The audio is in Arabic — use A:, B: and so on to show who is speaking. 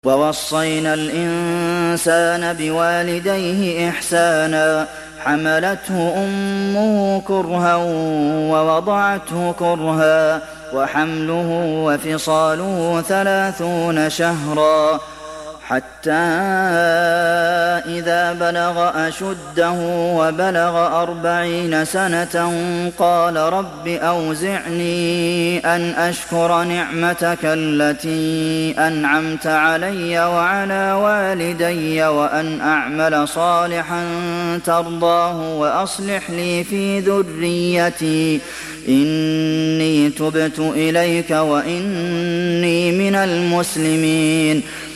A: وَوَصَّيْنَا الْإِنسَانَ بِوَالِدَيْهِ إِحْسَانًا ۖ حَمَلَتْهُ أُمُّهُ كُرْهًا وَوَضَعَتْهُ كُرْهًا وَحَمْلُهُ وَفِصَالُهُ 30 شَهْرًا حَتَّىٰ إِذَا بَلَغَ أَشُدَّهُ وَبَلَغَ 40 سَنَةً قَالَ رَبِّ أَوْزِعْنِي أَنْ أَشْكُرَ نِعْمَتَكَ الَّتِي أَنْعَمْتَ عَلَيَّ وَعَلَىٰ وَالِدَيَّ وَأَنْ أَعْمَلَ صَالِحًا تَرْضَاهُ وَأَصْلِحْ لِي فِي ذُرِّيَّتِي إِنِّي تُبْتُ إِلَيْكَ وَإِنِّي مِنَ الْمُسْلِمِينَ